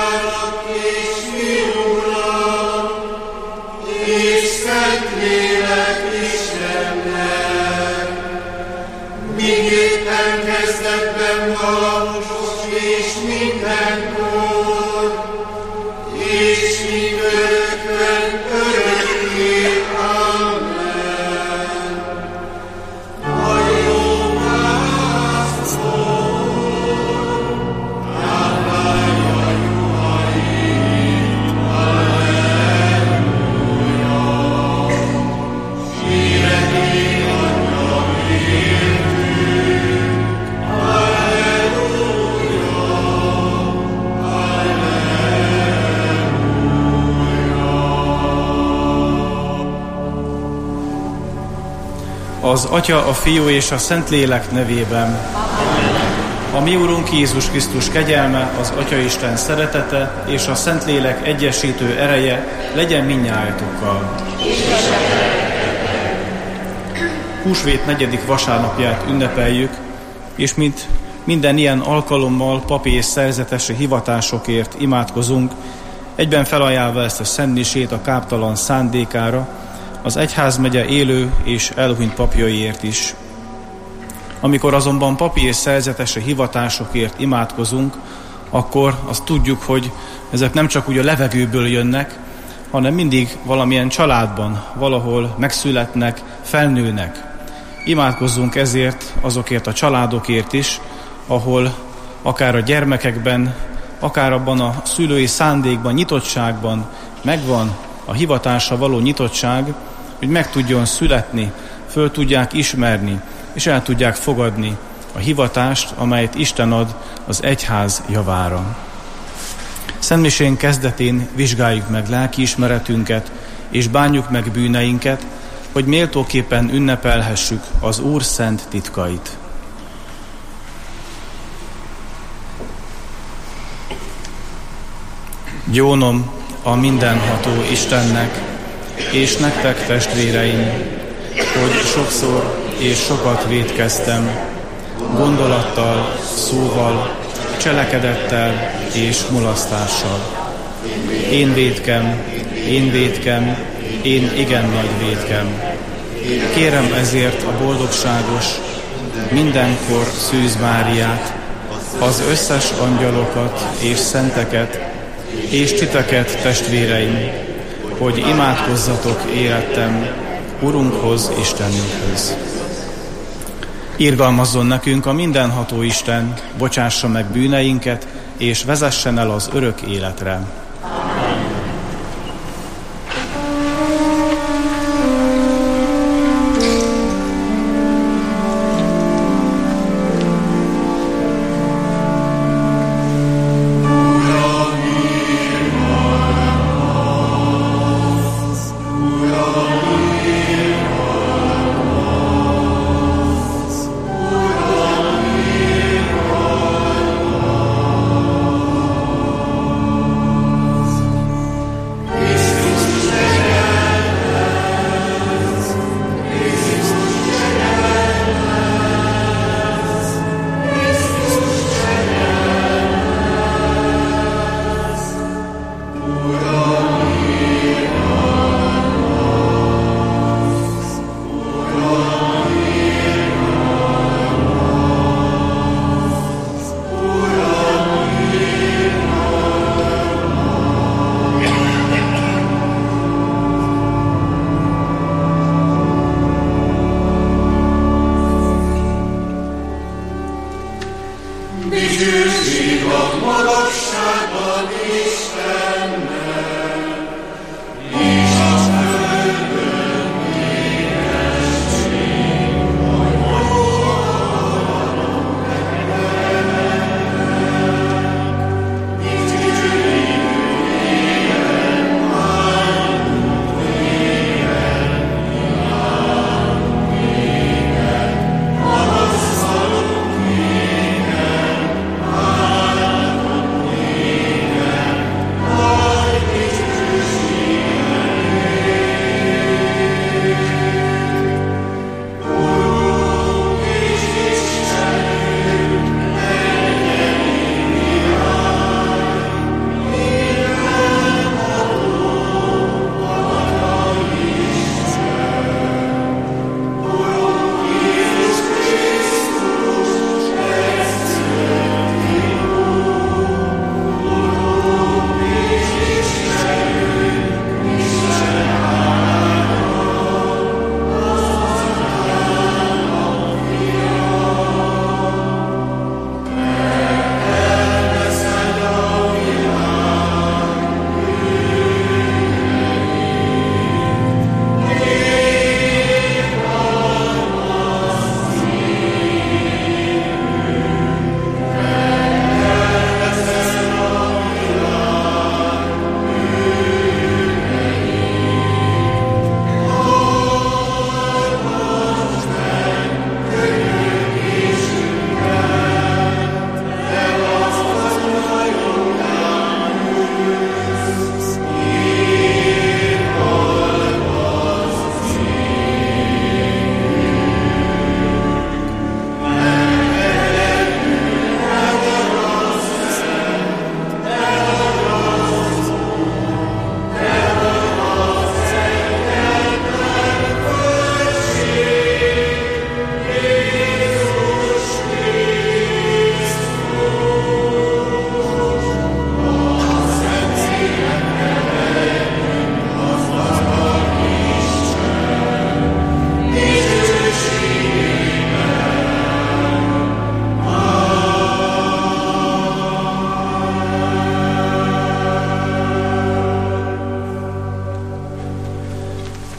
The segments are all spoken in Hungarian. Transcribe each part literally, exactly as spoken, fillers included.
Az Atya, a Fiú és a Szentlélek nevében. A mi Urunk Jézus Krisztus kegyelme, az Atyaisten szeretete és a Szentlélek egyesítő ereje legyen mindnyájatokkal. Húsvét negyedik vasárnapját ünnepeljük, és mint minden ilyen alkalommal papi és szerzetesi hivatásokért imádkozunk, egyben felajánlva ezt a szentmisét a káptalan szándékára, az egyházmegye élő és elhunyt papjaiért is. Amikor azonban papi és szerzetesi hivatásokért imádkozunk, akkor azt tudjuk, hogy ezek nem csak úgy a levegőből jönnek, hanem mindig valamilyen családban, valahol megszületnek, felnőnek. Imádkozzunk ezért azokért a családokért is, ahol akár a gyermekekben, akár abban a szülői szándékban, nyitottságban megvan a hivatásra való nyitottság, hogy meg tudjon születni, föl tudják ismerni, és el tudják fogadni a hivatást, amelyet Isten ad az egyház javára. Szentmisén kezdetén vizsgáljuk meg lelkiismeretünket, és bánjuk meg bűneinket, hogy méltóképpen ünnepelhessük az Úr szent titkait. Gyónom a mindenható Istennek, és nektek, testvéreim, hogy sokszor és sokat vétkeztem, gondolattal, szóval, cselekedettel és mulasztással. Én vétkem, én vétkem, én igen nagy vétkem. Kérem ezért a boldogságos, mindenkor Szűz Máriát, az összes angyalokat és szenteket, és titeket, testvéreim, hogy imádkozzatok élettem Urunkhoz, Istenünkhöz. Irgalmazzon nekünk a mindenható Isten, bocsássa meg bűneinket, és vezessen el az örök életre.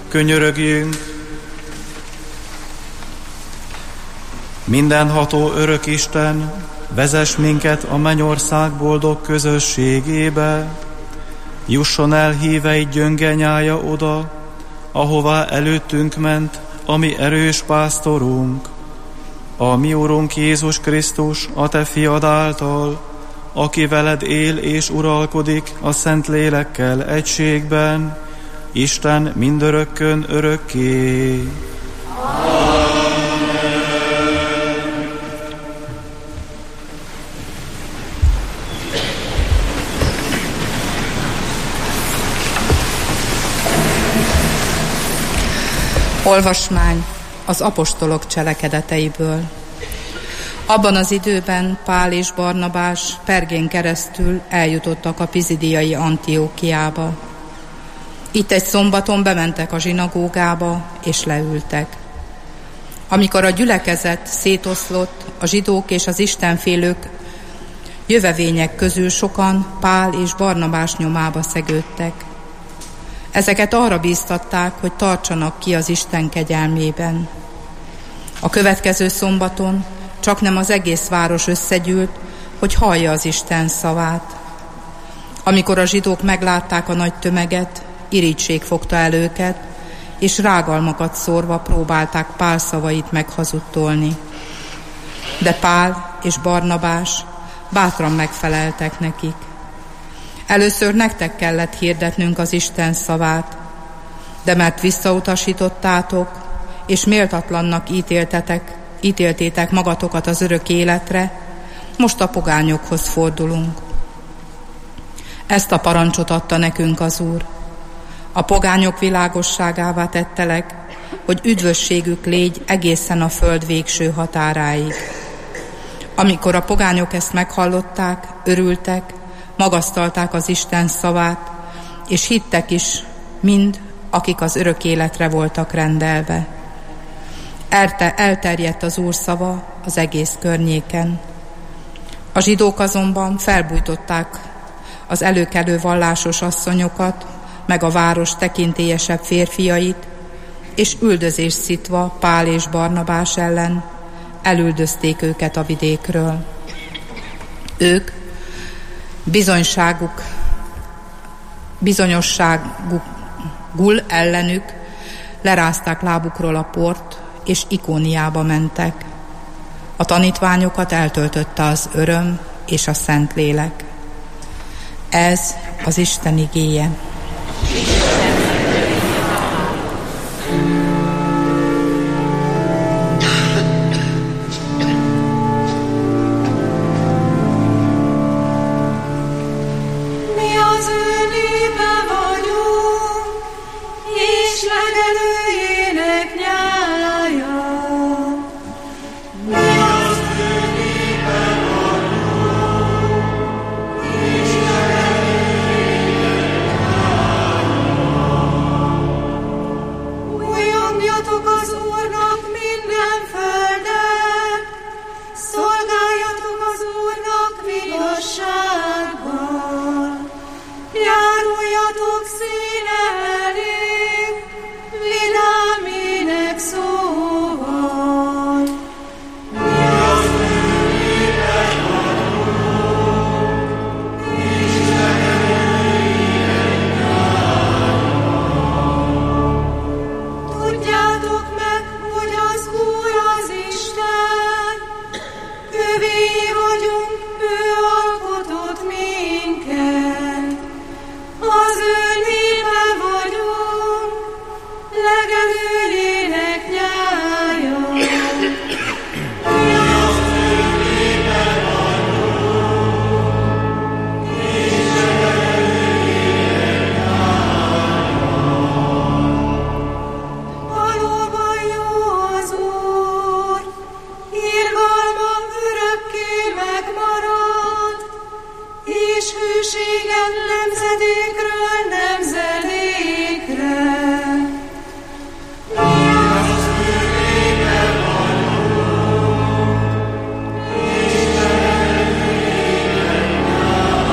Könyörögjünk! Mindenható örök Isten, vezess minket a mennyország boldog közösségébe, jusson el híveid gyönge nyája oda, ahová előttünk ment a mi erős pásztorunk, a mi Urunk Jézus Krisztus, a Te fiad által, aki veled él és uralkodik a Szent Lélekkel egységben, Isten mindörökkön örökké. Olvasmány az apostolok cselekedeteiből. Abban az időben Pál és Barnabás Pergén keresztül eljutottak a pizidiai Antiókiába. Itt egy szombaton bementek a zsinagógába, és leültek. Amikor a gyülekezet szétoszlott, a zsidók és az istenfélők jövevények közül sokan Pál és Barnabás nyomába szegődtek. Ezeket arra bíztatták, hogy tartsanak ki az Isten kegyelmében. A következő szombaton csaknem az egész város összegyűlt, hogy hallja az Isten szavát. Amikor a zsidók meglátták a nagy tömeget, irigység fogta el őket, és rágalmakat szórva próbálták Pál szavait meghazudtolni. De Pál és Barnabás bátran megfeleltek nekik. Először nektek kellett hirdetnünk az Isten szavát, de mert visszautasítottátok, és méltatlannak ítéltetek, ítéltétek magatokat az örök életre, most a pogányokhoz fordulunk. Ezt a parancsot adta nekünk az Úr. A pogányok világosságává tettelek, hogy üdvösségük légy egészen a föld végső határáig. Amikor a pogányok ezt meghallották, örültek, magasztalták az Isten szavát, és hittek is mind, akik az örök életre voltak rendelve. Elte, elterjedt az Úr szava az egész környéken. A zsidók azonban felbújtották az előkelő vallásos asszonyokat, meg a város tekintélyesebb férfiait, és üldözés szitva Pál és Barnabás ellen elüldözték őket a vidékről. Ők bizonyságuk, bizonyosságukul ellenük lerázták lábukról a port, és Ikóniába mentek. A tanítványokat eltöltötte az öröm és a Szentlélek. Ez az Isten igéje.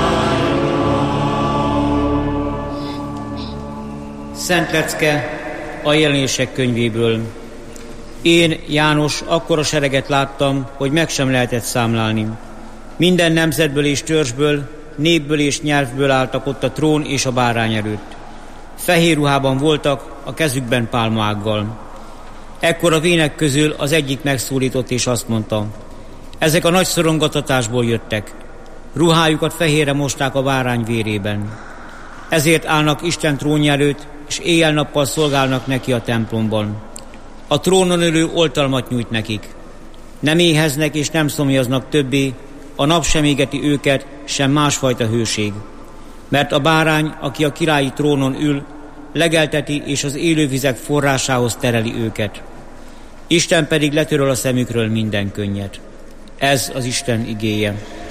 Szent lecke a Jelenések könyvéből. Én, János, akkora sereget láttam, hogy meg sem lehetett számlálni. Minden nemzetből és törzsből, népből és nyelvből álltak ott a trón és a bárány előtt. Fehér ruhában voltak, a kezükben pálmaággal. Ekkor a vének közül az egyik megszólított és azt mondta: ezek a nagy szorongatatásból jöttek. Ruhájukat fehérre mosták a bárány vérében. Ezért állnak Isten trónja előtt, és éjjel-nappal szolgálnak neki a templomban. A trónon ülő oltalmat nyújt nekik. Nem éheznek és nem szomjaznak többé, a nap sem égeti őket, sem másfajta hőség. Mert a bárány, aki a királyi trónon ül, legelteti és az élővizek forrásához tereli őket. Isten pedig letöröl a szemükről minden könnyet. Ez az Isten igéje.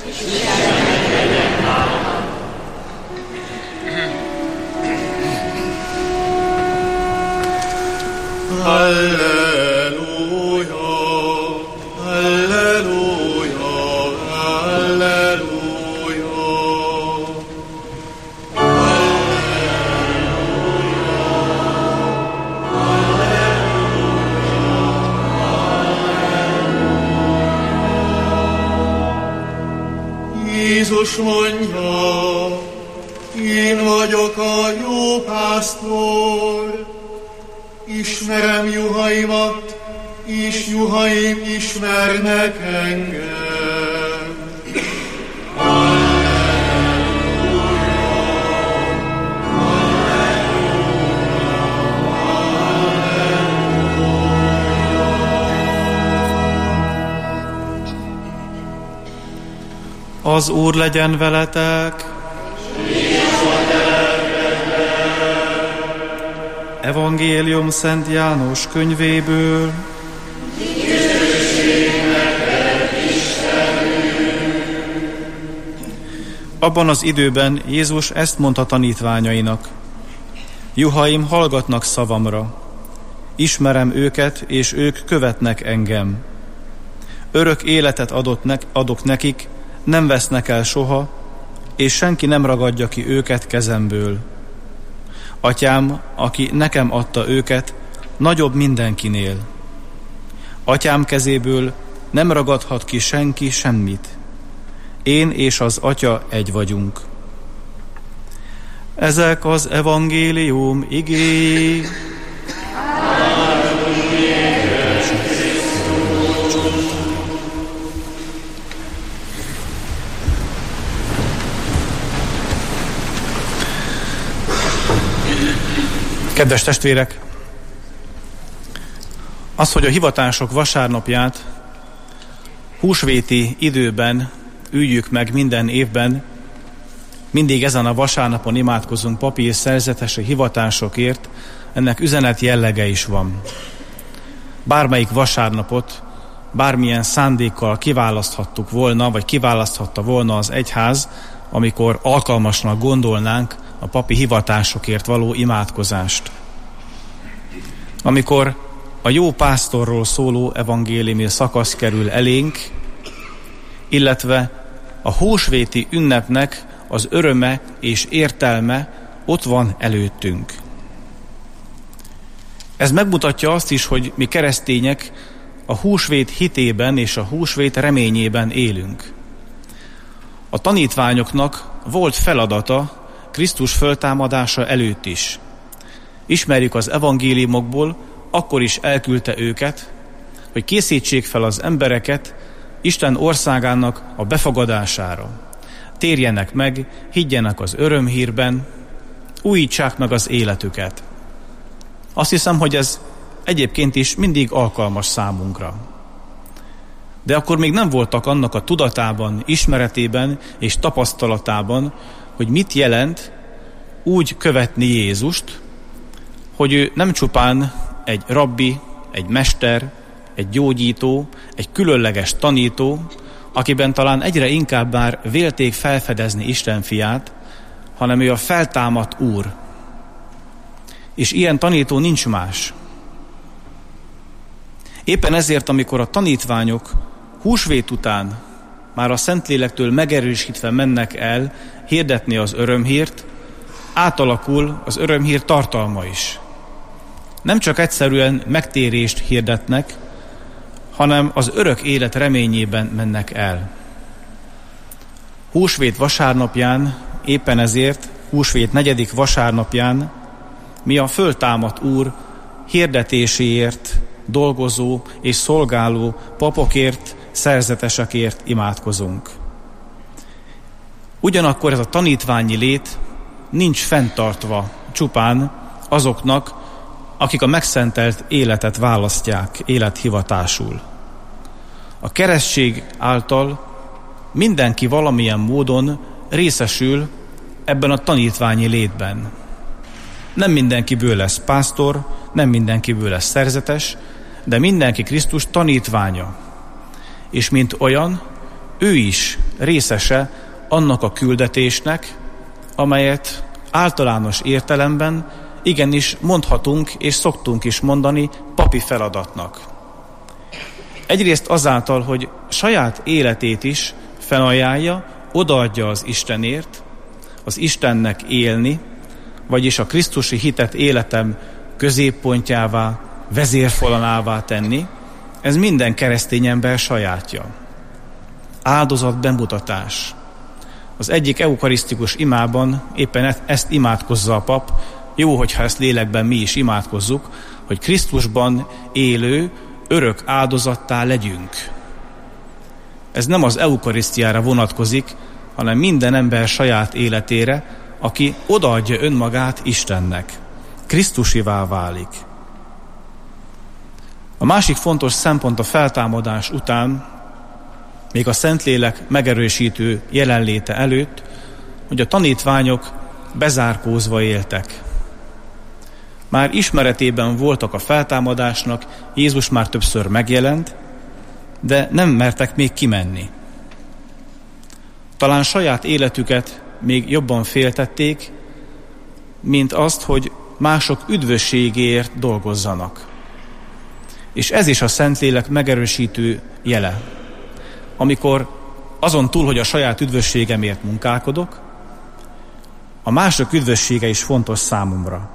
Halleluja, halleluja, halleluja. Jézus mondja, én vagyok a jó pásztor, ismerem juhaimat, és juhaim ismernek engem. Az Úr legyen veletek! Evangélium Szent János könyvéből. Abban az időben Jézus ezt mondta tanítványainak: juhaim hallgatnak szavamra. Ismerem őket, és ők követnek engem. Örök életet adott ne- adok nekik, nem vesznek el soha, és senki nem ragadja ki őket kezemből. Atyám, aki nekem adta őket, nagyobb mindenkinél. Atyám kezéből nem ragadhat ki senki semmit. Én és az Atya egy vagyunk. Ezek az evangélium igéi. Kedves testvérek, az, hogy a hivatások vasárnapját húsvéti időben üljük meg minden évben, mindig ezen a vasárnapon imádkozunk papi és szerzetesi hivatásokért, ennek üzenet jellege is van. Bármelyik vasárnapot bármilyen szándékkal kiválaszthattuk volna, vagy kiválaszthatta volna az egyház, amikor alkalmasnak gondolnánk a papi hivatásokért való imádkozást. Amikor a jó pásztorról szóló evangéliumi szakasz kerül elénk, illetve a húsvéti ünnepnek az öröme és értelme ott van előttünk. Ez megmutatja azt is, hogy mi keresztények a húsvét hitében és a húsvét reményében élünk. A tanítványoknak volt feladata Krisztus föltámadása előtt is. Ismerjük az evangéliumokból, akkor is elküldte őket, hogy készítsék fel az embereket Isten országának a befogadására. Térjenek meg, higgyenek az örömhírben, újítsák meg az életüket. Azt hiszem, hogy ez egyébként is mindig alkalmas számunkra. De akkor még nem voltak annak a tudatában, ismeretében és tapasztalatában, hogy mit jelent úgy követni Jézust, hogy ő nem csupán egy rabbi, egy mester, egy gyógyító, egy különleges tanító, akiben talán egyre inkább már vélték felfedezni Isten fiát, hanem ő a feltámadt Úr. És ilyen tanító nincs más. Éppen ezért, amikor a tanítványok húsvét után már a Szentlélektől megerősítve mennek el hirdetni az örömhírt, átalakul az örömhír tartalma is. nem csak egyszerűen megtérést hirdetnek, hanem az örök élet reményében mennek el. Húsvét vasárnapján, éppen ezért húsvét negyedik vasárnapján mi a föltámadt Úr hirdetéséért dolgozó és szolgáló papokért, szerzetesekért imádkozunk. Ugyanakkor ez a tanítványi lét nincs fenntartva csupán azoknak, akik a megszentelt életet választják élethivatásul. A keresztség által mindenki valamilyen módon részesül ebben a tanítványi létben. Nem mindenkiből lesz pásztor, nem mindenkiből lesz szerzetes, de mindenki Krisztus tanítványa. És mint olyan, ő is részese annak a küldetésnek, amelyet általános értelemben igenis mondhatunk és szoktunk is mondani papi feladatnak. Egyrészt azáltal, hogy saját életét is felajánlja, odaadja az Istenért, az Istennek élni, vagyis a krisztusi hitet életem középpontjává, vezérfonalává tenni, ez minden keresztény ember sajátja. Áldozat bemutatás. Az egyik eukarisztikus imában éppen ezt imádkozza a pap, jó, hogyha ezt lélekben mi is imádkozzuk, hogy Krisztusban élő, örök áldozattá legyünk. Ez nem az eukarisztiára vonatkozik, hanem minden ember saját életére, aki odaadja önmagát Istennek. Krisztusivá válik. A másik fontos szempont a feltámadás után, még a Szentlélek megerősítő jelenléte előtt, hogy a tanítványok bezárkózva éltek. Már ismeretében voltak a feltámadásnak, Jézus már többször megjelent, de nem mertek még kimenni. Talán saját életüket még jobban féltették, mint azt, hogy mások üdvösségéért dolgozzanak. És ez is a Szentlélek megerősítő jele. Amikor azon túl, hogy a saját üdvösségemért munkálkodok, a mások üdvössége is fontos számomra.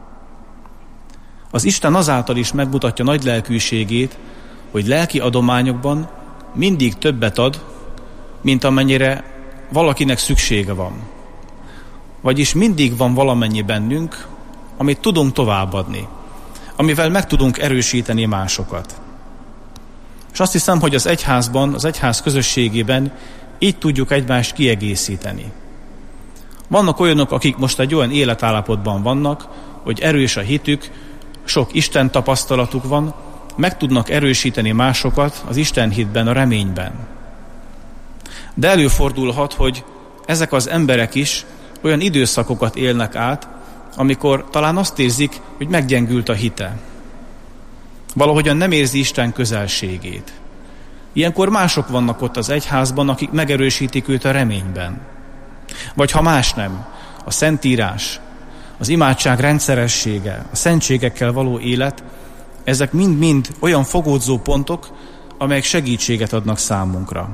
Az Isten azáltal is megmutatja nagy lelkűségét, hogy lelki adományokban mindig többet ad, mint amennyire valakinek szüksége van. Vagyis mindig van valamennyi bennünk, amit tudunk továbbadni, amivel meg tudunk erősíteni másokat. És azt hiszem, hogy az egyházban, az egyház közösségében így tudjuk egymást kiegészíteni. Vannak olyanok, akik most egy olyan életállapotban vannak, hogy erős a hitük, sok Isten tapasztalatuk van, meg tudnak erősíteni másokat az Isten hitben, a reményben. De előfordulhat, hogy ezek az emberek is olyan időszakokat élnek át, amikor talán azt érzik, hogy meggyengült a hite. Valahogyan nem érzi Isten közelségét. Ilyenkor mások vannak ott az egyházban, akik megerősítik őt a reményben. Vagy ha más nem, a Szentírás, az imádság rendszeressége, a szentségekkel való élet, ezek mind-mind olyan fogódzó pontok, amelyek segítséget adnak számunkra.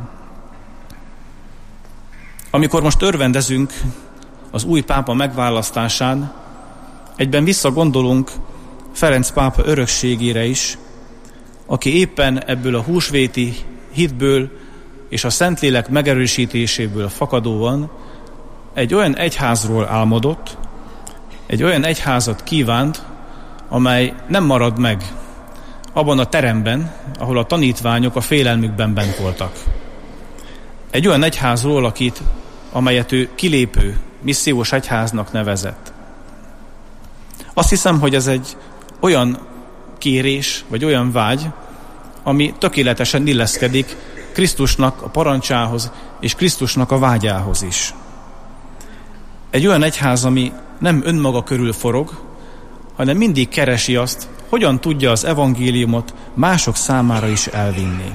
Amikor most örvendezünk az új pápa megválasztásán, egyben visszagondolunk Ferenc pápa örökségére is, aki éppen ebből a húsvéti hitből és a Szentlélek megerősítéséből fakadóan egy olyan egyházról álmodott, egy olyan egyházat kívánt, amely nem marad meg abban a teremben, ahol a tanítványok a félelmükben bent voltak. Egy olyan egyházról, akit, amelyet ő kilépő, missziós egyháznak nevezett. Azt hiszem, hogy ez egy olyan kérés, vagy olyan vágy, ami tökéletesen illeszkedik Krisztusnak a parancsához, és Krisztusnak a vágyához is. Egy olyan egyház, ami nem önmaga körül forog, hanem mindig keresi azt, hogyan tudja az evangéliumot mások számára is elvinni.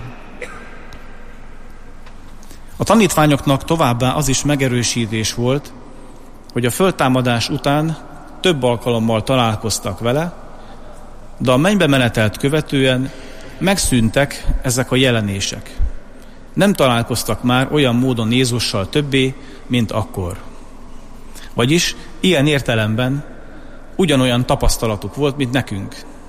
A tanítványoknak továbbá az is megerősítés volt, hogy a föltámadás után több alkalommal találkoztak vele, de a mennybe menetelt követően megszűntek ezek a jelenések. Nem találkoztak már olyan módon Jézussal többé, mint akkor. Vagyis ilyen értelemben ugyanolyan tapasztalatuk volt, mint nekünk.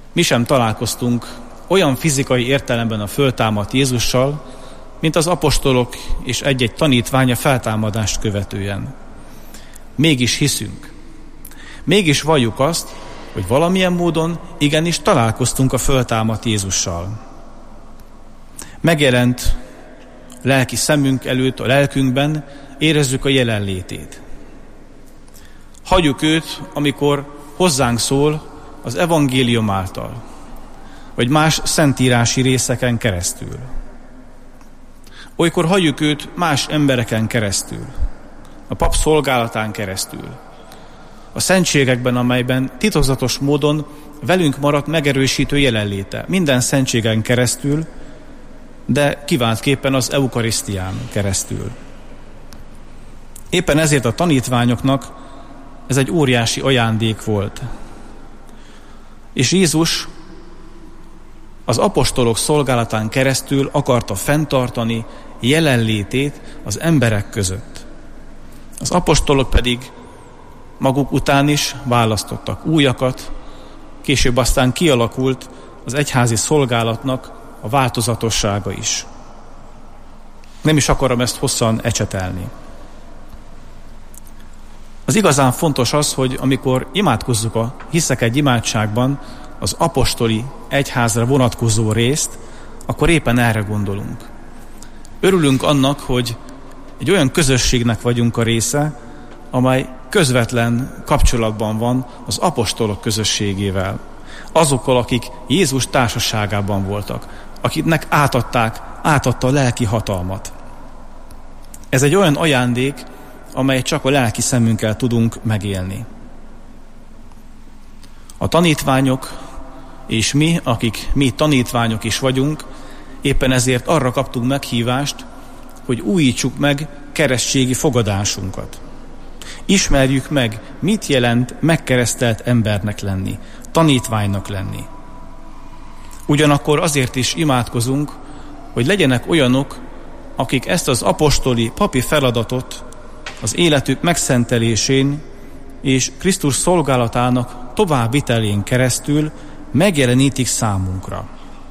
Mi sem találkoztunk olyan fizikai értelemben a föltámadt Jézussal, mint az apostolok és egy-egy tanítványa feltámadást követően. Mégis hiszünk. Mégis valljuk azt, hogy valamilyen módon igenis találkoztunk a föltámadt Jézussal. Megjelent lelki szemünk előtt, a lelkünkben, érezzük a jelenlétét. Hagyjuk őt, amikor hozzánk szól az evangélium által, vagy más szentírási részeken keresztül. Olykor hagyjuk őt más embereken keresztül, a pap szolgálatán keresztül, a szentségekben, amelyben titokzatos módon velünk maradt megerősítő jelenléte, minden szentségen keresztül, de kiváltképpen az eukarisztián keresztül. Éppen ezért a tanítványoknak ez egy óriási ajándék volt. És Jézus az apostolok szolgálatán keresztül akarta fenntartani jelenlétét az emberek között. Az apostolok pedig maguk után is választottak újakat, később aztán kialakult az egyházi szolgálatnak a változatossága is. Nem is akarom ezt hosszan ecsetelni. Az igazán fontos az, hogy amikor imádkozzuk a hiszek egy imádságban az apostoli egyházra vonatkozó részt, akkor éppen erre gondolunk. Örülünk annak, hogy egy olyan közösségnek vagyunk a része, amely közvetlen kapcsolatban van az apostolok közösségével. Azokkal, akik Jézus társaságában voltak, akiknek átadták, átadta a lelki hatalmat. Ez egy olyan ajándék, amely csak a lelki szemünkkel tudunk megélni. A tanítványok és mi, akik mi tanítványok is vagyunk, éppen ezért arra kaptunk meghívást, hogy újítsuk meg keresztségi fogadásunkat. Ismerjük meg, mit jelent megkeresztelt embernek lenni, tanítványnak lenni. Ugyanakkor azért is imádkozunk, hogy legyenek olyanok, akik ezt az apostoli, papi feladatot az életük megszentelésén és Krisztus szolgálatának továbbvitelén keresztül megjelenítik számunkra.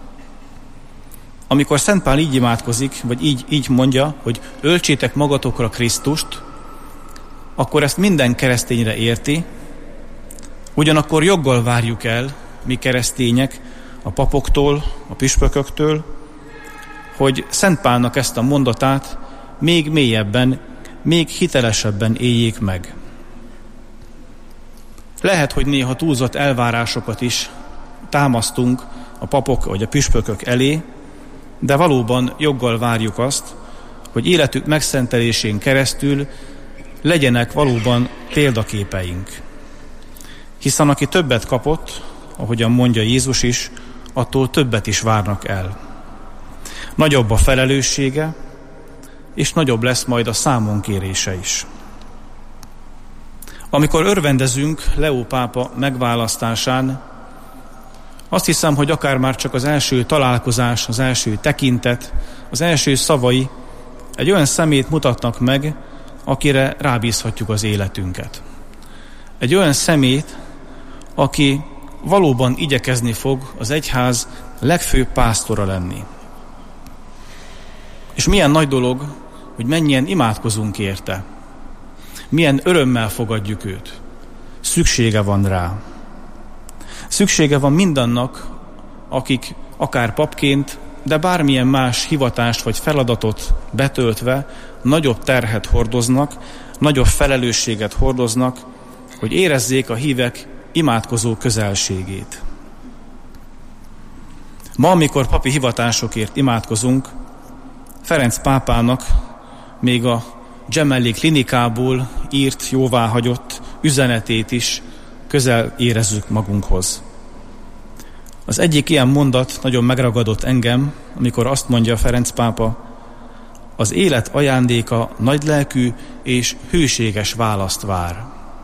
Amikor Szent Pál így imádkozik, vagy így, így mondja, hogy öltsétek magatokra Krisztust, akkor ezt minden keresztényre érti, ugyanakkor joggal várjuk el, mi keresztények, a papoktól, a püspököktől, hogy Szent Pálnak ezt a mondatát még mélyebben, még hitelesebben éljék meg. Lehet, hogy néha túlzott elvárásokat is támasztunk a papok vagy a püspökök elé, de valóban joggal várjuk azt, hogy életük megszentelésén keresztül legyenek valóban példaképeink. Hiszen aki többet kapott, ahogyan mondja Jézus is, attól többet is várnak el. Nagyobb a felelőssége, és nagyobb lesz majd a számonkérése is. Amikor örvendezünk Leó pápa megválasztásán, azt hiszem, hogy akár már csak az első találkozás, az első tekintet, az első szavai egy olyan szemét mutatnak meg, akire rábízhatjuk az életünket. Egy olyan szemét, aki valóban igyekezni fog az egyház legfőbb pásztora lenni. És milyen nagy dolog, hogy mennyien imádkozunk érte. Milyen örömmel fogadjuk őt. Szüksége van rá. Szüksége van mindannak, akik akár papként, de bármilyen más hivatást vagy feladatot betöltve nagyobb terhet hordoznak, nagyobb felelősséget hordoznak, hogy érezzék a hívek imádkozó közelségét. Ma, amikor papi hivatásokért imádkozunk, Ferenc pápának még a Gemelli klinikából írt, jóváhagyott üzenetét is közel érezzük magunkhoz. Az egyik ilyen mondat nagyon megragadott engem, amikor azt mondja Ferenc pápa, az élet ajándéka nagylelkű és hűséges választ vár.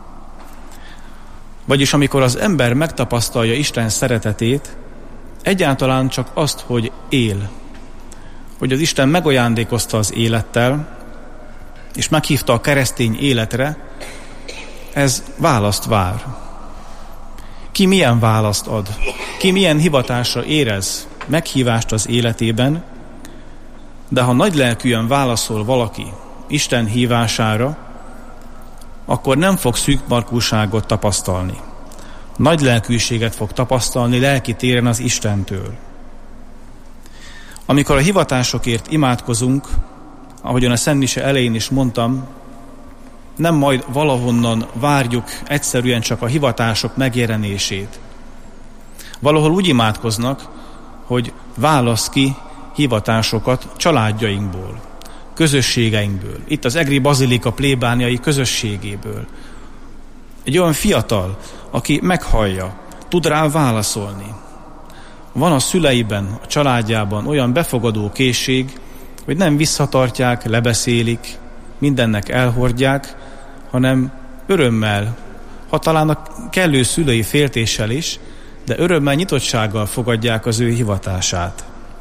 Vagyis amikor az ember megtapasztalja Isten szeretetét, egyáltalán csak azt, hogy él, hogy az Isten megajándékozta az élettel, és meghívta a keresztény életre, ez választ vár. Ki milyen választ ad? ki milyen hivatásra érez meghívást az életében, de ha nagylelkűen válaszol valaki Isten hívására, akkor nem fog szűkmarkúságot tapasztalni. Nagylelkűséget fog tapasztalni lelki téren az Istentől. Amikor a hivatásokért imádkozunk, ahogyan a Szent Mise elején is mondtam, nem majd valahonnan várjuk egyszerűen csak a hivatások megjelenését. Valahol úgy imádkoznak, hogy válasz ki hivatásokat családjainkból, közösségeinkből, itt az Egri Bazilika plébániai közösségéből. Egy olyan fiatal, aki meghallja, tud rá válaszolni. Van a szüleiben, a családjában olyan befogadó készség, hogy nem visszatartják, lebeszélik, mindennek elhordják, hanem örömmel, ha talán a kellő szülői féltéssel is, de örömmel, nyitottsággal fogadják az ő hivatását.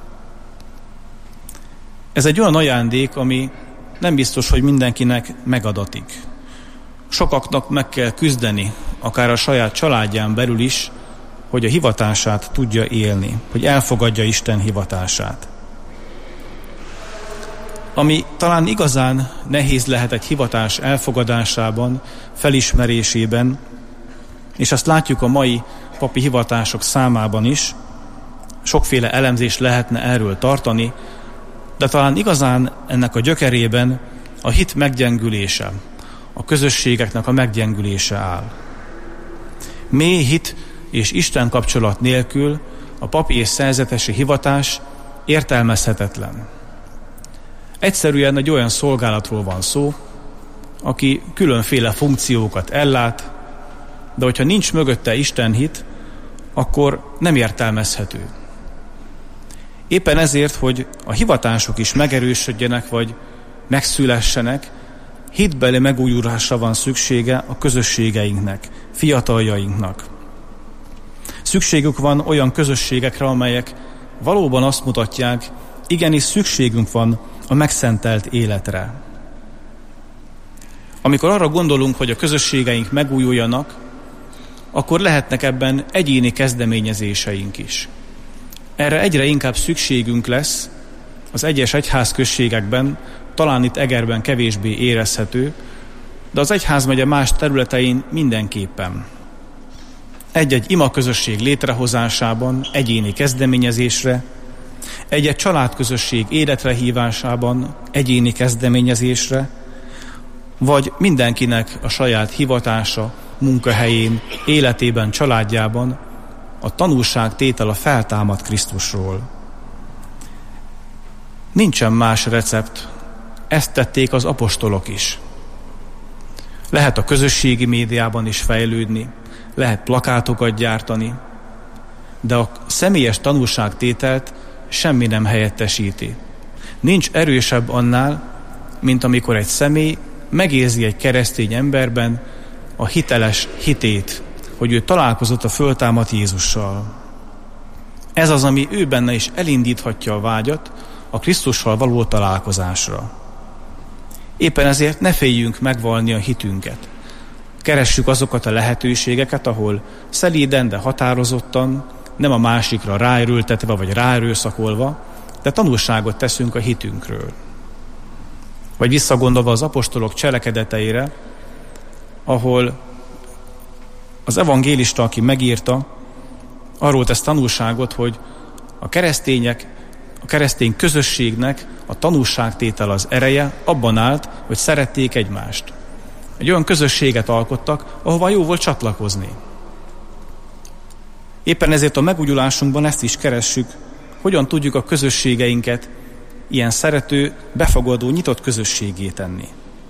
Ez egy olyan ajándék, ami nem biztos, hogy mindenkinek megadatik. Sokaknak meg kell küzdeni, akár a saját családján belül is, hogy a hivatását tudja élni, hogy elfogadja Isten hivatását. Ami talán igazán nehéz lehet egy hivatás elfogadásában, felismerésében, és azt látjuk a mai papi hivatások számában is, sokféle elemzést lehetne erről tartani, de talán igazán ennek a gyökerében a hit meggyengülése, a közösségeknek a meggyengülése áll. Mély hit és Isten kapcsolat nélkül a papi és szerzetesi hivatás értelmezhetetlen. Egyszerűen egy olyan szolgálatról van szó, aki különféle funkciókat ellát, de hogyha nincs mögötte Isten hit, akkor nem értelmezhető. Éppen ezért, hogy a hivatások is megerősödjenek, vagy megszülessenek, hitbeli megújulásra van szüksége a közösségeinknek, fiataljainknak. Szükségük van olyan közösségekre, amelyek valóban azt mutatják, igenis szükségünk van a megszentelt életre. Amikor arra gondolunk, hogy a közösségeink megújuljanak, akkor lehetnek ebben egyéni kezdeményezéseink is. Erre egyre inkább szükségünk lesz az egyes egyházközségekben, talán itt Egerben kevésbé érezhető, de az egyházmegye más területein mindenképpen. Egy-egy imaközösség létrehozásában, egyéni kezdeményezésre, egy-egy családközösség életre hívásában, egyéni kezdeményezésre, vagy mindenkinek a saját hivatása, munkahelyén, életében, családjában a tanúságtétel a feltámadt Krisztusról. Nincsen más recept, ezt tették az apostolok is. Lehet a közösségi médiában is fejlődni, lehet plakátokat gyártani, de a személyes tanúságtételt semmi nem helyettesíti. Nincs erősebb annál, mint amikor egy személy megérzi egy keresztény emberben a hiteles hitét, hogy ő találkozott a föltámadt Jézussal. Ez az, ami ő benne is elindíthatja a vágyat a Krisztussal való találkozásra. Éppen ezért ne féljünk megvallni a hitünket. Keressük azokat a lehetőségeket, ahol szelíden, de határozottan, nem a másikra ráerőltetve vagy ráerőszakolva, de tanulságot teszünk a hitünkről. Vagy visszagondolva az apostolok cselekedeteire, ahol az evangélista, aki megírta, arról tesz tanulságot, hogy a keresztények, a keresztény közösségnek a tanúságtétel az ereje abban állt, hogy szerették egymást. Egy olyan közösséget alkottak, ahova jó volt csatlakozni. Éppen ezért a megújulásunkban ezt is keressük, hogyan tudjuk a közösségeinket ilyen szerető, befogadó, nyitott közösségé tenni.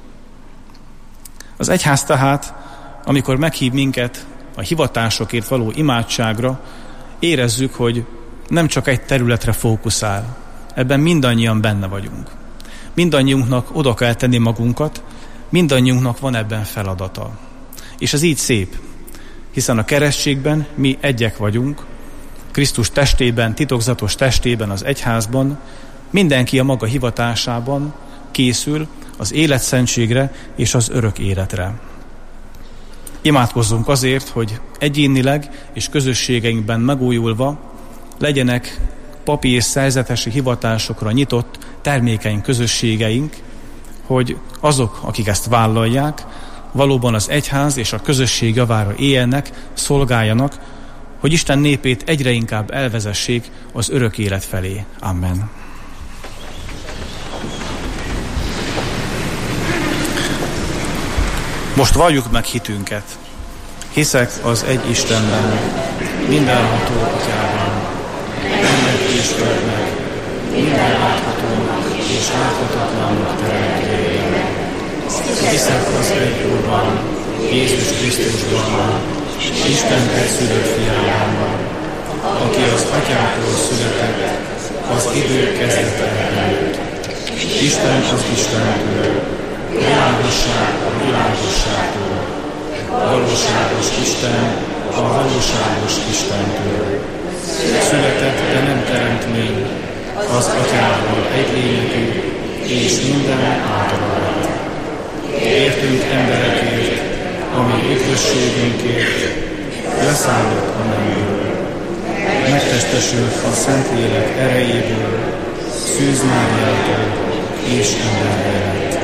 Az egyház tehát, amikor meghív minket a hivatásokért való imádságra, érezzük, hogy nem csak egy területre fókuszál. Ebben mindannyian benne vagyunk. Mindannyiunknak oda kell tenni magunkat, mindannyiunknak van ebben feladata. És ez így szép, hiszen a keresztségben mi egyek vagyunk, Krisztus testében, titokzatos testében, az egyházban, mindenki a maga hivatásában készül az életszentségre és az örök életre. Imádkozzunk azért, hogy egyénileg és közösségeinkben megújulva legyenek papi és szerzetesi hivatásokra nyitott termékeink, közösségeink, hogy azok, akik ezt vállalják, valóban az egyház és a közösség javára éljenek, szolgáljanak, hogy Isten népét egyre inkább elvezessék az örök élet felé. Amen. Most valljuk meg hitünket. Hiszek az egy Istenben, mindenható Atyában, ennek és földnek, minden láthatónak és láthatatlannak teremtőjében. Hiszek az egy Úrban, Jézus Krisztusban, Isten egyszülött fiában, aki az Atyától született, az idők kezdete előtt. Isten az Istentől, világosság a világosságtól, valóságos Isten a valóságos Istentől. Született, de nem teremtmény, az Atyával egy lényegű, és minden átadott. Értünk emberekért, ami üdvösségünkért, leszállott a mennyről. Megtestesült a Szentlélek erejéből, Szűz Máriától és emberre lett.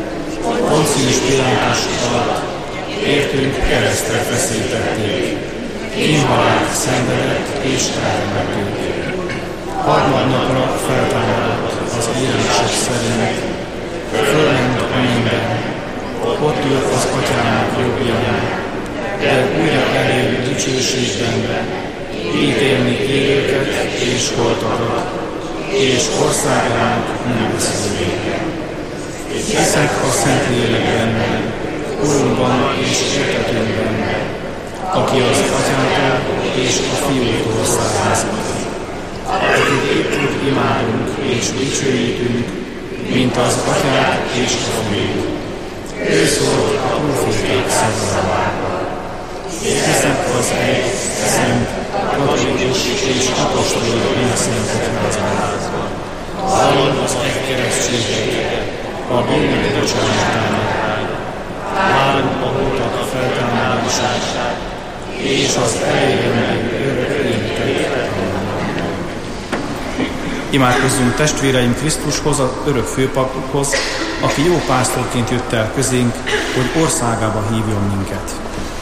Poncius Pilátus alatt értünk keresztre feszítették, kínhalált szenvedett és eltemették. Harmadnapra feltámadott az írások szerint, fölment a mennybe, ott ül az Atyának jobbján, de újra eljön dicsőségben, ítélni élőket és holtakat, és országának nem lesz vége. Hiszek a Szentlélekben, Urunkban és Értetőnkben, aki az Atyától és a Fiútól származik, akit épp imádunk és dicsőítünk, mint az Atyát és a Fiút. Ő szólt a proféták szavával. Hiszek az egy szent, katolikus és apostolai önszentegyházban, ahol az egy keresztséget, a bűnök bocsánatának, várom a holtak feltámadását, és az eljövendő örök életet. Imádkozzunk testvéreim Krisztushoz, az örök főpaphoz, aki jó pásztorként jött el közénk, hogy országába hívjon minket.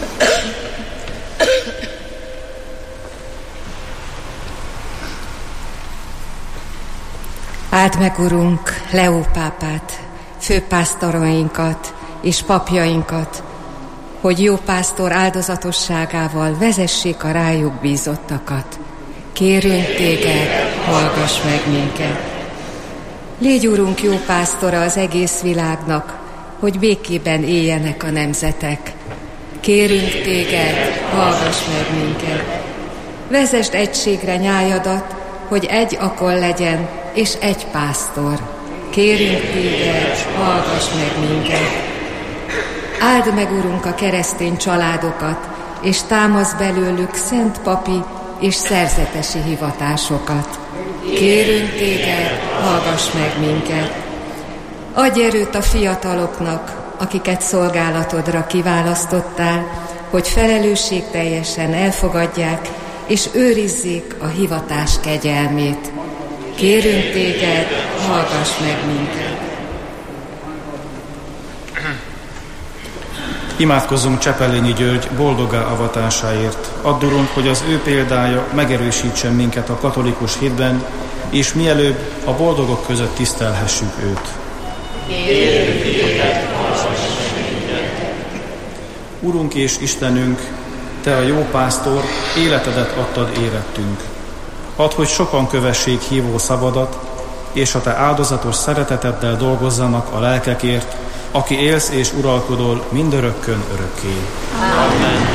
Áld meg, Urunk, Leó pápát, főpásztorainkat és papjainkat, hogy jó pásztor áldozatosságával vezessék a rájuk bízottakat. Kérünk téged, hallgass meg minket. Légy, Urunk, jó pásztora az egész világnak, hogy békében éljenek a nemzetek. Kérünk téged, hallgass meg minket. Vezesd egységre nyájadat, hogy egy akol legyen, és egy pásztor. Kérünk téged, hallgass meg minket. Áld meg, Urunk, a keresztény családokat, és támasz belőlük szent papi és szerzetesi hivatásokat. Kérünk téged, hallgass meg minket. Adj erőt a fiataloknak, akiket szolgálatodra kiválasztottál, hogy felelősségteljesen elfogadják és őrizzék a hivatás kegyelmét. Kérünk téged, hallgass meg minket. Imádkozzunk Csepelényi György boldoggá avatásáért. Add, Urunk, hogy az ő példája megerősítsen minket a katolikus hitben, és mielőbb a boldogok között tisztelhessük őt. Urunk és Istenünk, Te a jó pásztor, életedet adtad érettünk. Add, hogy sokan kövessék hívó szavadat, és a Te áldozatos szereteteddel dolgozzanak a lelkekért, aki élsz és uralkodol mindörökkön örökké. Amen.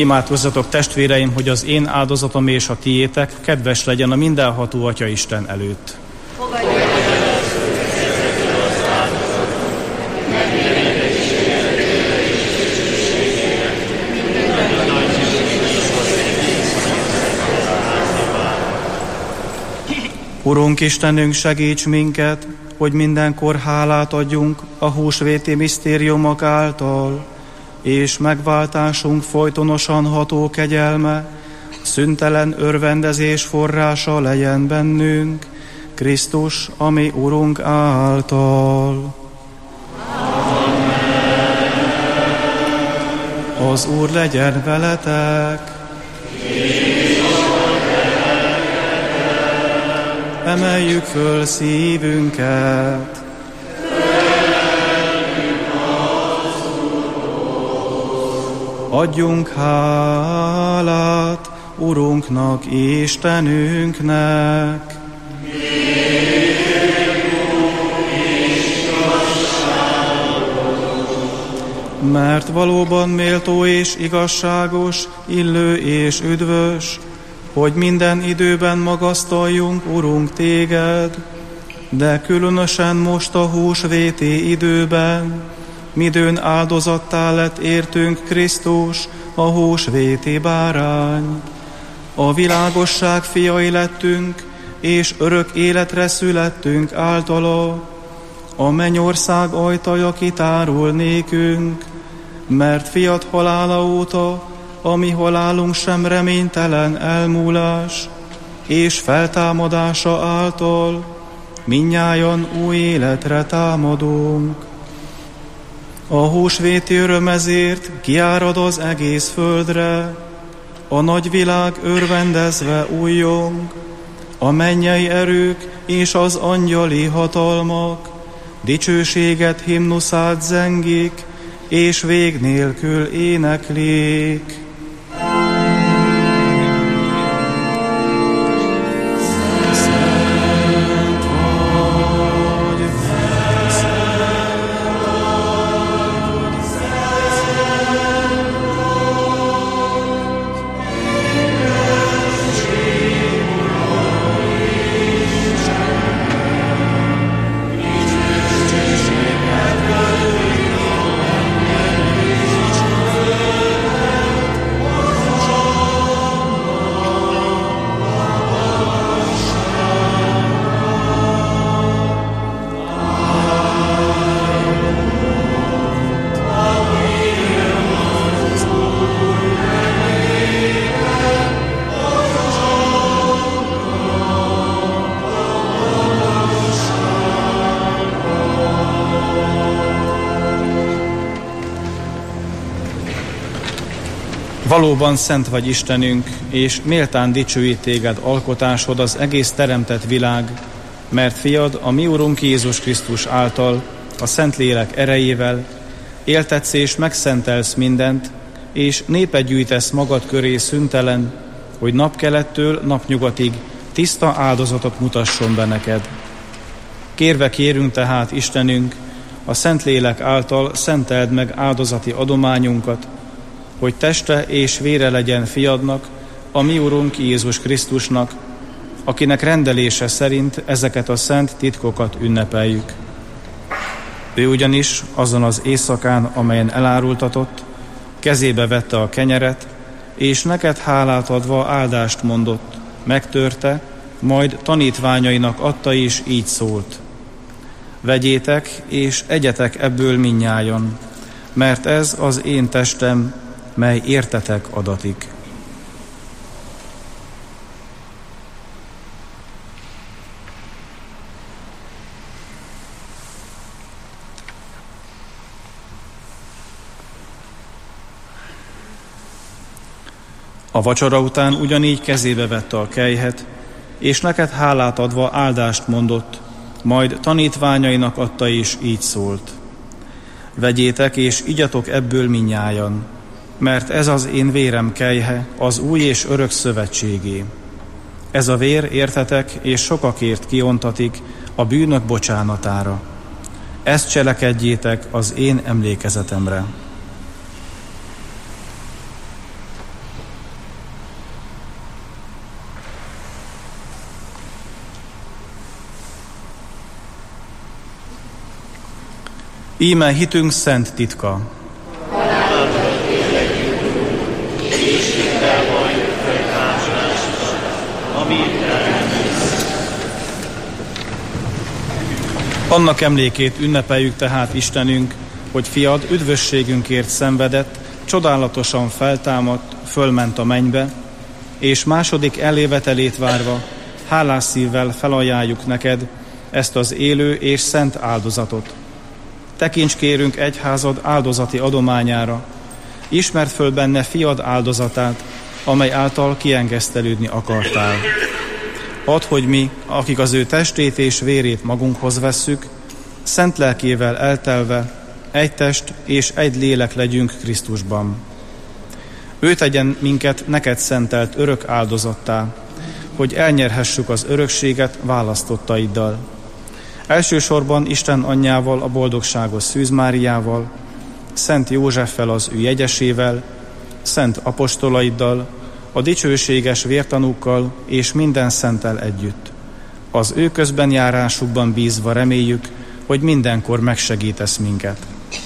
Imádkozzatok, testvéreim, hogy az én áldozatom és a tiétek kedves legyen a mindenható Atya Isten előtt. Urunk Istenünk, segíts minket, hogy mindenkor hálát adjunk a húsvéti misztériumok által, és megváltásunk folytonosan ható kegyelme, szüntelen örvendezés forrása legyen bennünk, Krisztus, ami Urunk által. Amen. Az Úr legyen veletek. Emeljük föl szívünket. Adjunk hálát Urunknak, Istenünknek. Mert valóban méltó és igazságos, illő és üdvös, hogy minden időben magasztaljunk, Urunk, téged, de különösen most a húsvéti időben, midőn áldozattá lett értünk Krisztus, a húsvéti bárány. A világosság fiai lettünk, és örök életre születtünk általa. A mennyország ajtaja kitárul nékünk, mert fiat halála óta a mi halálunk sem reménytelen elmúlás, és feltámadása által mindnyájan új életre támadunk. A húsvéti öröm ezért kiárad az egész földre, a nagy világ örvendezve újjong, a mennyei erők és az angyali hatalmak dicsőséget himnuszát zengik, és vég nélkül éneklik. Valóban szent vagy Istenünk, és méltán dicsőít téged alkotásod az egész teremtett világ, mert fiad, a mi Urunk Jézus Krisztus által, a Szentlélek erejével éltetsz és megszentelsz mindent, és népet gyűjtesz magad köré szüntelen, hogy napkelettől napnyugatig tiszta áldozatot mutasson be neked. Kérve kérünk tehát, Istenünk, a Szentlélek által szenteld meg áldozati adományunkat, hogy teste és vére legyen fiadnak, a mi Urunk Jézus Krisztusnak, akinek rendelése szerint ezeket a szent titkokat ünnepeljük. Ő ugyanis azon az éjszakán, amelyen elárultatott, kezébe vette a kenyeret, és neked hálát adva áldást mondott, megtörte, majd tanítványainak adta, és így szólt: vegyétek, és egyetek ebből mindnyájan, mert ez az én testem, mely értetek adatik. A vacsora után ugyanígy kezébe vette a kelyhet, és neked hálát adva áldást mondott, majd tanítványainak adta, és így szólt: vegyétek és igyatok ebből mindnyájan, mert ez az én vérem kelyhe, az új és örök szövetségé. Ez a vér, értetek, és sokakért kiontatik a bűnök bocsánatára. Ezt cselekedjétek az én emlékezetemre. Íme hitünk szent titka. Annak emlékét ünnepeljük tehát Istenünk, hogy fiad üdvösségünkért szenvedett, csodálatosan feltámadt, fölment a mennybe, és második elévetelét várva hálás szívvel felajánljuk neked ezt az élő és szent áldozatot. Tekints kérünk egyházad áldozati adományára, ismerd föl benne fiad áldozatát, amely által kiengesztelődni akartál. Add, hogy mi, akik az ő testét és vérét magunkhoz vesszük, szent lelkével eltelve egy test és egy lélek legyünk Krisztusban. Ő tegyen minket neked szentelt örök áldozattá, hogy elnyerhessük az örökséget választottaiddal. Elsősorban Isten anyjával, a boldogságos Szűz Máriával, Szent Józseffel, az ő jegyesével, szent apostolaiddal, a dicsőséges vértanúkkal és minden szenttel együtt. Az ő közben járásukban bízva reméljük, hogy mindenkor megsegítesz minket.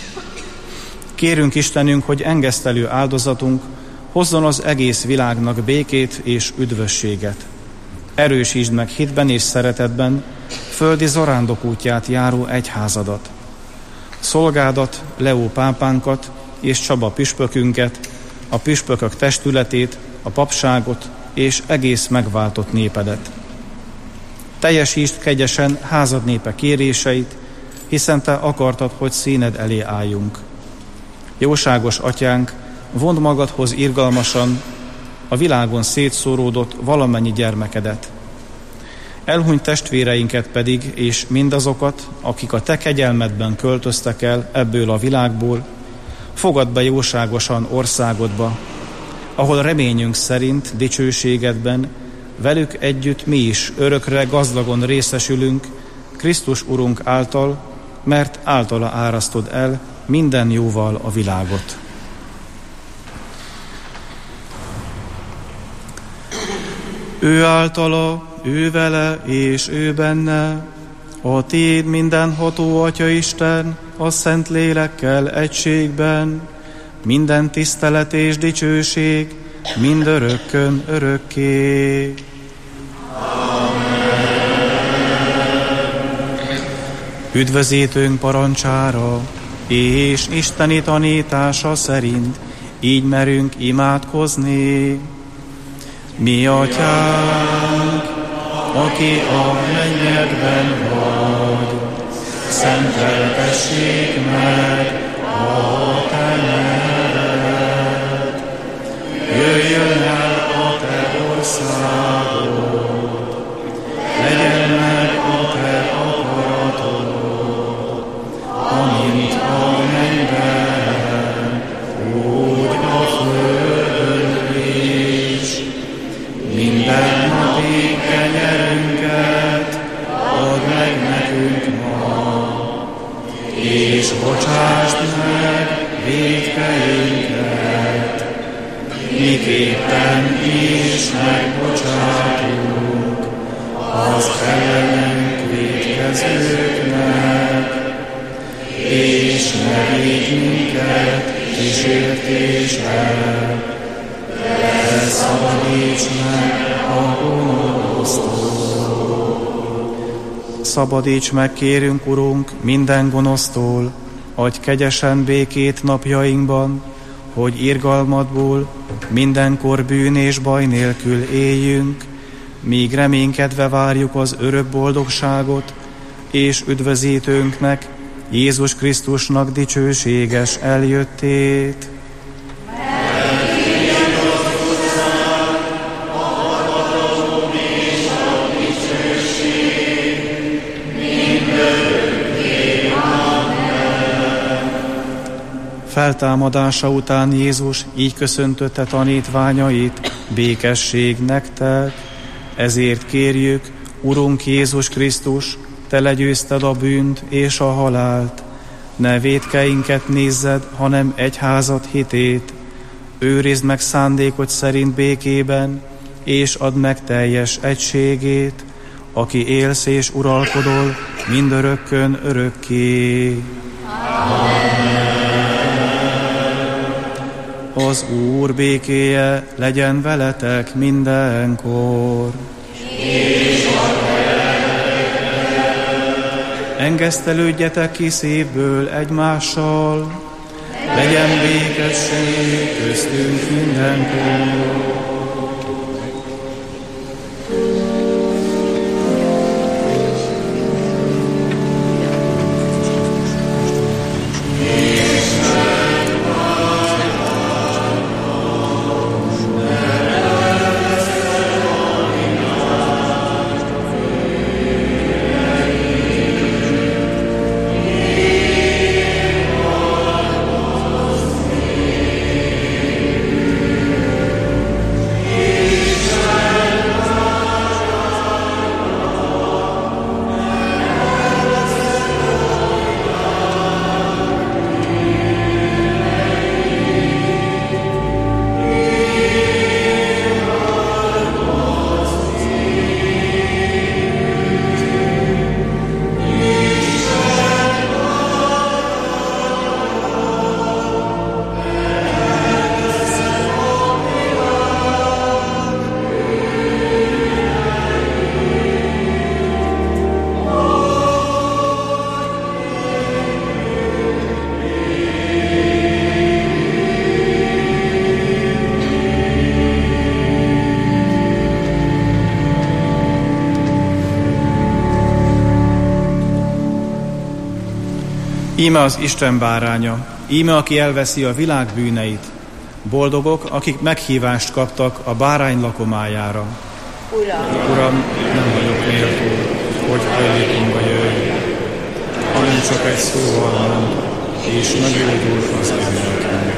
Kérünk Istenünk, hogy engesztelő áldozatunk hozzon az egész világnak békét és üdvösséget. Erősítsd meg hitben és szeretetben földi zarándok útját járó egyházadat. Szolgádat, Leó pápánkat és Csaba püspökünket, a püspökök testületét, a papságot és egész megváltott népedet. Teljesítsd kegyesen házad népe kéréseit, hiszen te akartad, hogy színed elé álljunk. Jóságos atyánk, vond magadhoz irgalmasan a világon szétszóródott valamennyi gyermekedet. Elhunyt testvéreinket pedig, és mindazokat, akik a te kegyelmedben költöztek el ebből a világból, fogadd be jóságosan országodba, ahol reményünk szerint dicsőségedben velük együtt mi is örökre gazdagon részesülünk Krisztus Urunk által, mert általa árasztod el minden jóval a világot. Ő általa, ő vele és ő benne, a tiéd mindenható Atya Isten, a Szent Lélekkel egységben, minden tisztelet és dicsőség, mindörökkön örökké. Üdvözítőnk parancsára és isteni tanítása szerint így merünk imádkozni. Mi atyánk, aki a mennyekben vagy, szenteltessék meg a te neved. Jöjjön el a te országod, legyen meg a te akaratod, amint a mennyben, úgy a földön is. Minden napi kenyerünket add meg nekünk ma, és bocsásd meg vétkeinket, miképpen is megbocsátunk az ellenünk vétkezőknek, és ne vigy minket kísértésbe, de szabadíts meg a gonosztól. Szabadíts meg, kérünk, Urunk, minden gonosztól, adj kegyesen békét napjainkban, hogy irgalmadból mindenkor bűn és baj nélkül éljünk, míg reménykedve várjuk az örök boldogságot, és üdvözítőnknek, Jézus Krisztusnak dicsőséges eljöttét. Feltámadása után Jézus így köszöntötte tanítványait: békesség nektek, ezért kérjük, Urunk Jézus Krisztus, te legyőzted a bűnt és a halált, ne vétkeinket nézzed, hanem egyházad hitét, őrizd meg szándékod szerint békében, és add meg teljes egységét, aki élsz és uralkodol mindörökkön örökké. Az Úr békéje legyen veletek mindenkor. Engesztelődjetek ki szívből egymással, legyen békesség köztünk mindenkor. Íme az Isten báránya, íme aki elveszi a világ bűneit. Boldogok, akik meghívást kaptak a bárány lakomájára. Uram, Uram, nem vagyok méltó, hogy hajlékomba jöjj, hanem csak egy szóval mond, és meggyógyul az emlékem.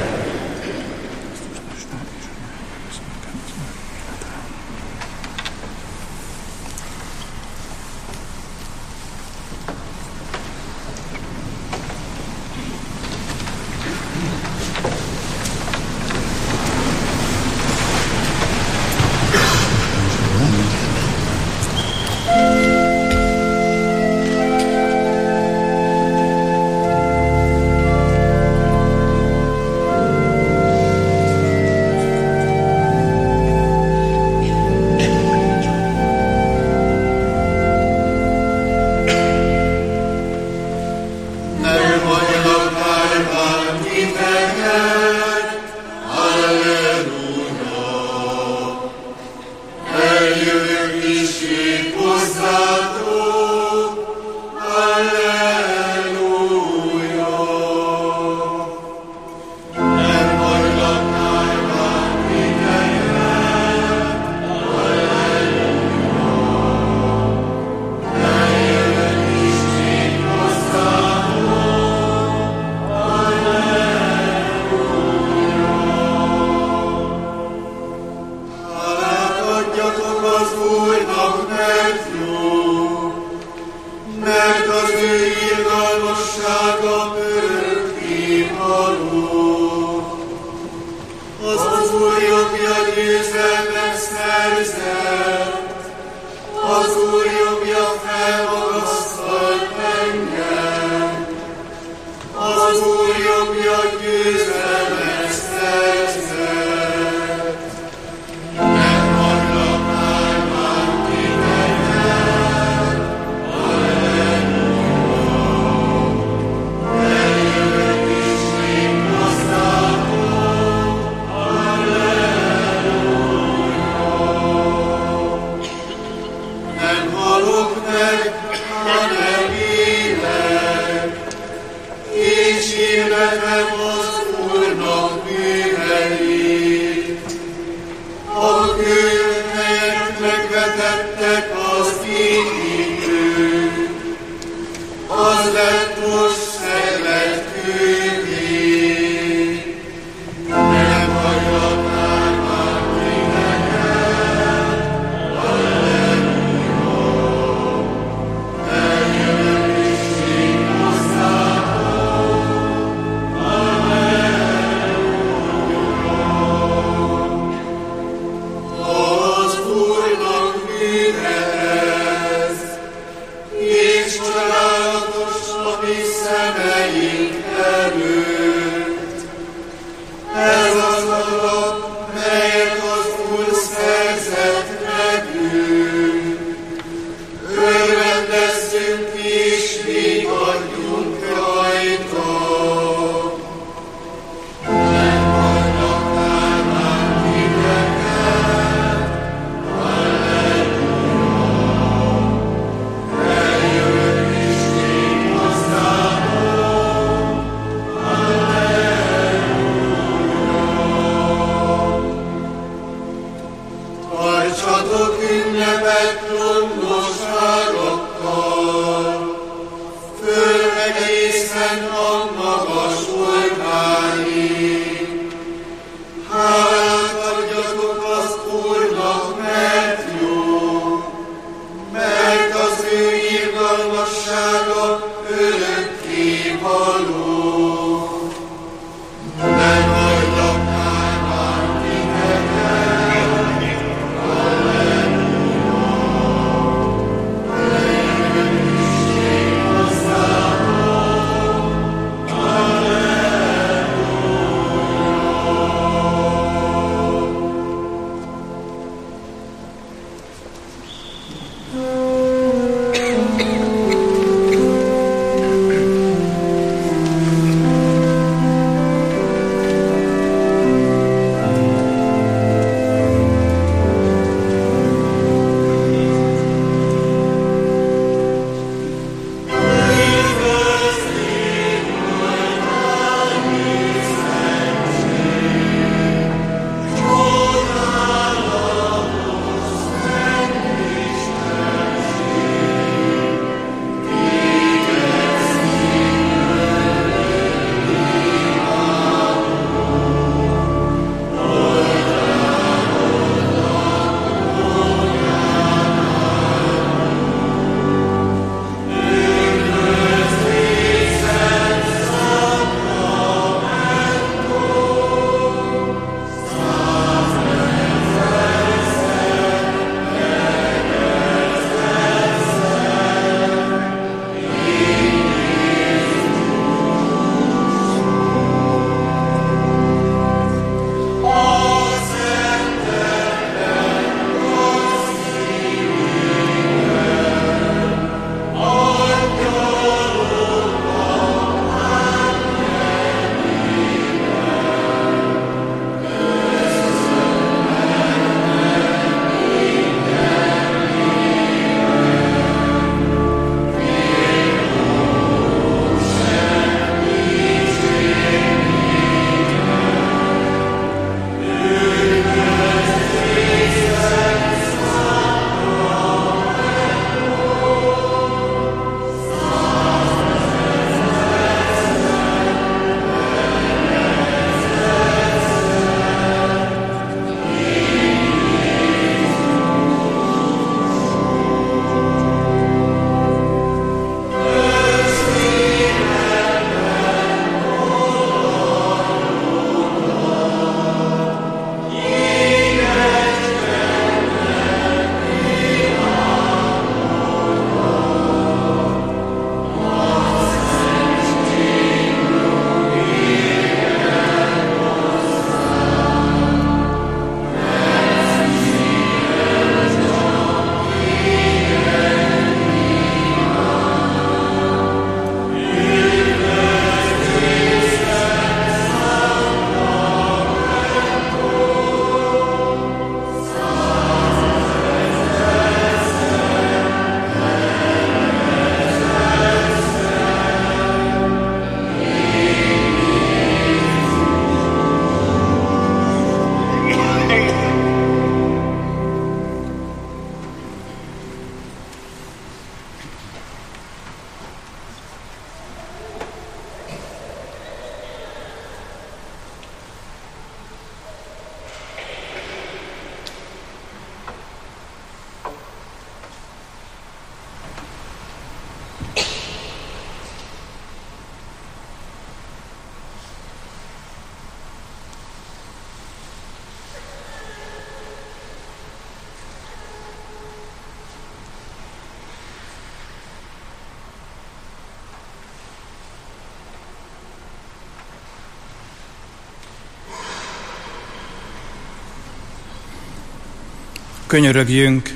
Könyörögjünk!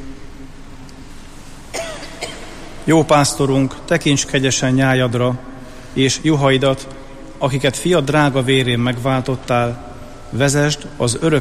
Jó pásztorunk, tekints kegyesen nyájadra, és juhaidat, akiket fiad drága vérén megváltottál, vezesd az örök